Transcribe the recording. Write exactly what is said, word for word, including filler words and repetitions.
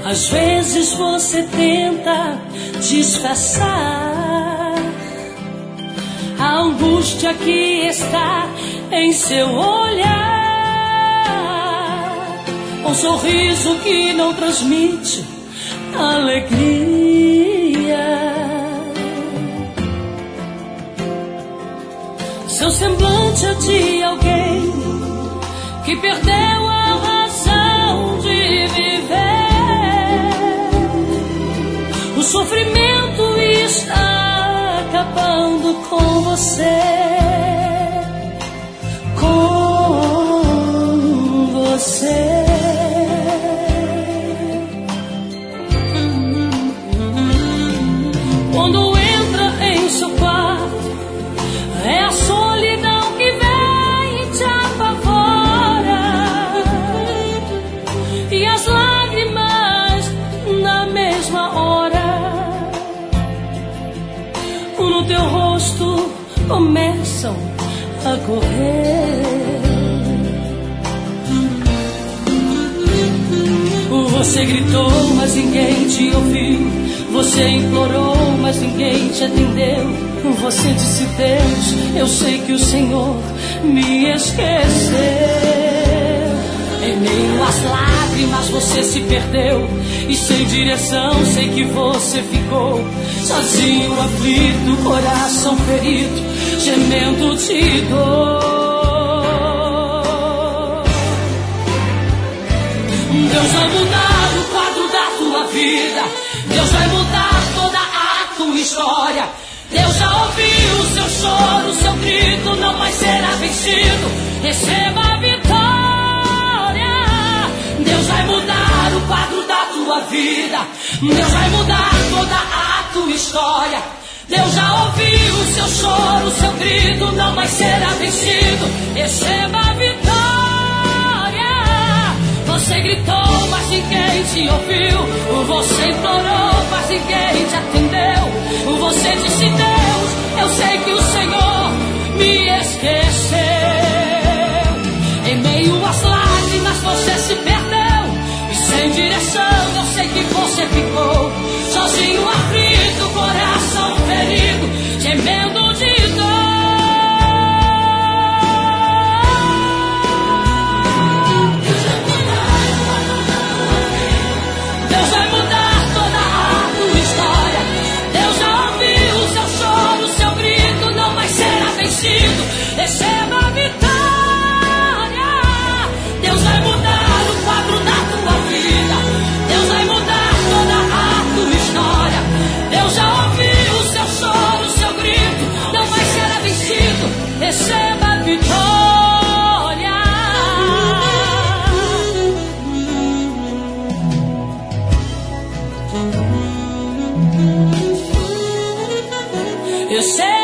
Às vezes você tenta disfarçar a angústia que está em seu olhar, um sorriso que não transmite alegria. Seu semblante é de alguém que perdeu a razão de viver. O sofrimento está acabando com você, com você. Quando entra em seu quarto, é a solidão que vem te apavora, e as lágrimas na mesma hora no teu rosto começam a correr. Você gritou, mas ninguém te ouviu. Você implorou, mas ninguém te atendeu. Você disse: Deus, eu sei que o Senhor me esqueceu. Em meio às lágrimas você se perdeu, e sem direção sei que você ficou sozinho, aflito, coração ferido, gemendo de dor. Deus vai mudar o quadro da tua vida. Deus vai mudar toda a tua história. Deus já ouviu o seu choro, o seu grito não mais será vencido. Receba a vitória. Deus vai mudar o quadro da tua vida. Deus vai mudar toda a tua história. Deus já ouviu o seu choro, o seu grito não mais será vencido. Receba a vitória. Você gritou, mas ninguém te ouviu. Você implorou, mas ninguém te atendeu. Você disse: Deus, eu sei que o Senhor me esqueceu. Em meio às lágrimas você se perdeu, e sem direção eu sei que você ficou sozinho, aflito, coração ferido, gemendo de dor. Receba a vitória. Deus vai mudar o quadro da tua vida. Deus vai mudar toda a tua história. Deus já ouviu o seu choro, o seu grito não vai ser vencido. Receba a vitória. Eu sei